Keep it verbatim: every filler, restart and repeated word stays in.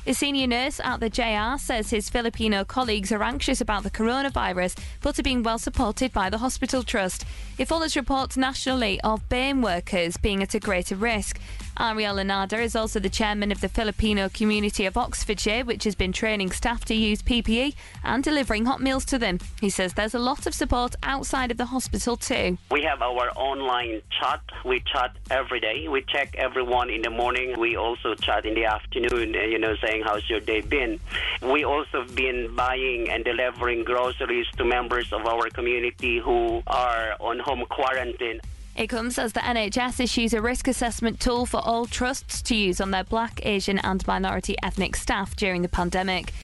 A senior nurse at the J R says his Filipino colleagues are anxious about the coronavirus but are being well supported by the hospital trust. It follows reports nationally of B A M E workers being at a greater risk. Ariel Lanada is also the chairman of the Filipino community of Oxfordshire, which has been training staff to use P P E and delivering hot meals to them. He says there's a lot of support outside of the hospital too. We have our online chat. We chat every day. We check everyone in the morning. We also chat in the afternoon, you know, saying how's your day been. We also have been buying and delivering groceries to members of our community who are on home quarantine. It comes as the N H S issues a risk assessment tool for all trusts to use on their Black, Asian and minority ethnic staff during the pandemic.